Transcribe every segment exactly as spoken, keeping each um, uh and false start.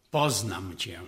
Poznam cię.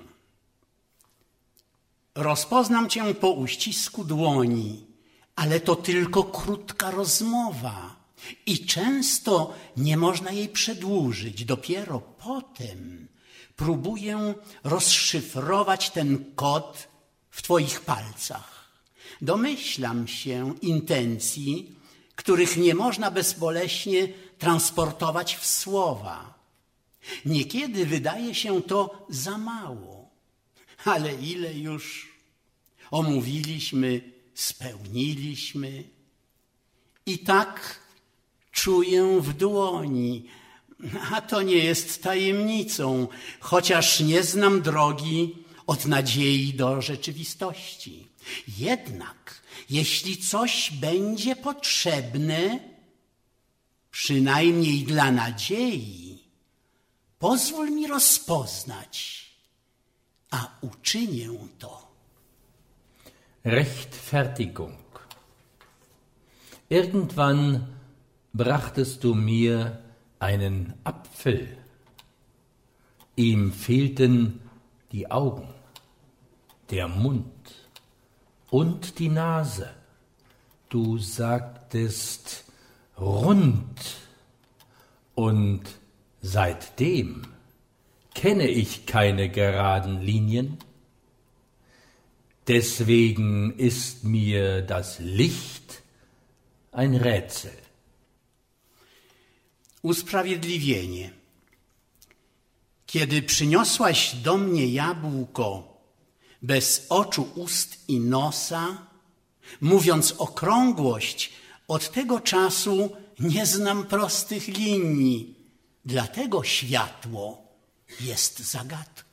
Rozpoznam cię po uścisku dłoni, ale to tylko krótka rozmowa i często nie można jej przedłużyć. Dopiero potem próbuję rozszyfrować ten kod w twoich palcach. Domyślam się intencji, których nie można bezboleśnie transportować w słowa. Niekiedy wydaje się to za mało, ale ile już omówiliśmy, spełniliśmy. I tak czuję w dłoni, a to nie jest tajemnicą, chociaż nie znam drogi od nadziei do rzeczywistości. Jednak jeśli coś będzie potrzebne, przynajmniej dla nadziei, pozwól mi rozpoznać, a uczynię to. Rechtfertigung. Irgendwann brachtest du mir einen Apfel. Ihm fehlten die Augen, der Mund und die Nase. Du sagtest rund, und seitdem kenne ich keine geraden Linien. Deswegen ist mir das Licht ein Rätsel. Usprawiedliwienie. Kiedy przyniosłaś do mnie jabłko bez oczu, ust i nosa, mówiąc okrągłość, od tego czasu nie znam prostych linii, dlatego światło jest zagadką.